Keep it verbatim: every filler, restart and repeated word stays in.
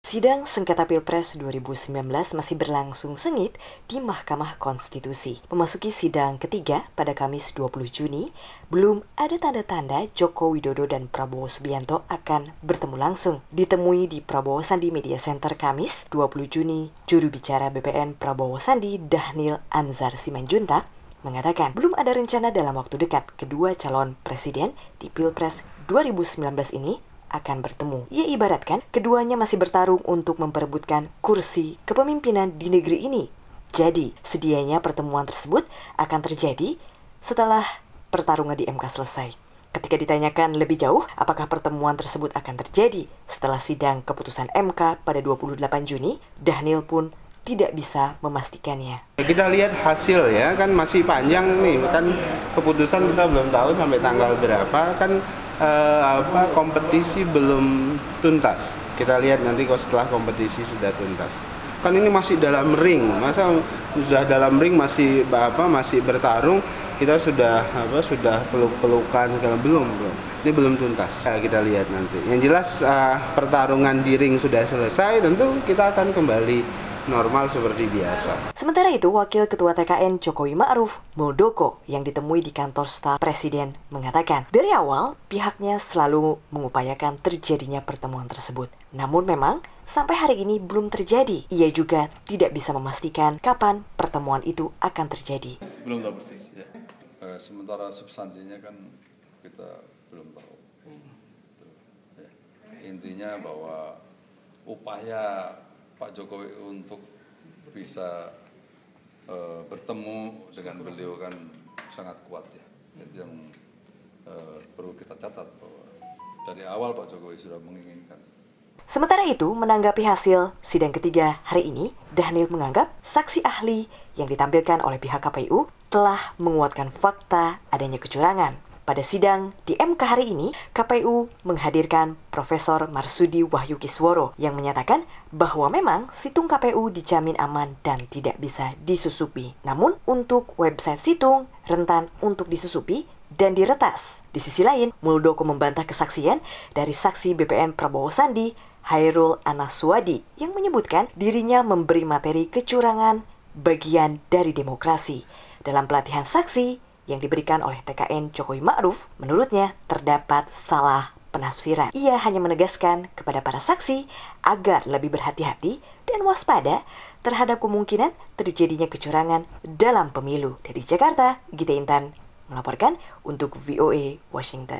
Sidang sengketa Pilpres dua ribu sembilan belas masih berlangsung sengit di Mahkamah Konstitusi. Memasuki sidang ketiga pada Kamis dua puluh Juni, belum ada tanda-tanda Joko Widodo dan Prabowo Subianto akan bertemu langsung. Ditemui di Prabowo Sandi Media Center Kamis dua puluh Juni, juru bicara B P N Prabowo Sandi Dhanil Anzar Simanjuntak mengatakan belum ada rencana dalam waktu dekat kedua calon presiden di Pilpres dua ribu sembilan belas ini akan bertemu. Ia ibaratkan keduanya masih bertarung untuk memperebutkan kursi kepemimpinan di negeri ini. Jadi, sedianya pertemuan tersebut akan terjadi setelah pertarungan di M K selesai. Ketika ditanyakan lebih jauh apakah pertemuan tersebut akan terjadi setelah sidang keputusan M K pada dua puluh delapan Juni, Dhanil pun tidak bisa memastikannya. Kita lihat hasil ya, kan masih panjang nih, kan keputusan kita belum tahu sampai tanggal berapa, kan eh, apa kompetisi belum tuntas. Kita lihat nanti kok setelah kompetisi sudah tuntas. Kan ini masih dalam ring, masa sudah dalam ring masih apa masih bertarung, kita sudah apa sudah peluk-pelukan segala belum belum. Ini belum tuntas. Ya, kita lihat nanti. Yang jelas uh, pertarungan di ring sudah selesai, tentu kita akan kembali normal seperti biasa. Sementara itu, Wakil Ketua T K N Jokowi Ma'ruf, Muldoko, yang ditemui di kantor staf Presiden mengatakan, dari awal pihaknya selalu mengupayakan terjadinya pertemuan tersebut. Namun memang sampai hari ini belum terjadi. Ia juga tidak bisa memastikan kapan pertemuan itu akan terjadi. Belum tahu persis ya. E, sementara substansinya kan kita belum tahu. Ya. Intinya bahwa upaya Pak Jokowi untuk bisa uh, bertemu dengan beliau kan sangat kuat ya. Itu yang uh, perlu kita catat bahwa dari awal Pak Jokowi sudah menginginkan. Sementara itu, menanggapi hasil sidang ketiga hari ini, Dhanil menganggap saksi ahli yang ditampilkan oleh pihak K P U telah menguatkan fakta adanya kecurangan. Pada sidang di M K hari ini, K P U menghadirkan Profesor Marsudi Wahyu Kisworo yang menyatakan bahwa memang situng K P U dijamin aman dan tidak bisa disusupi. Namun, untuk website situng rentan untuk disusupi dan diretas. Di sisi lain, Muldoko membantah kesaksian dari saksi B P N Prabowo Sandi, Hairul Anaswadi, yang menyebutkan dirinya memberi materi kecurangan bagian dari demokrasi. Dalam pelatihan saksi yang diberikan oleh T K N Jokowi Ma'ruf, menurutnya terdapat salah penafsiran. Ia hanya menegaskan kepada para saksi agar lebih berhati-hati dan waspada terhadap kemungkinan terjadinya kecurangan dalam pemilu. Dari Jakarta, Gita Intan melaporkan untuk V O A Washington.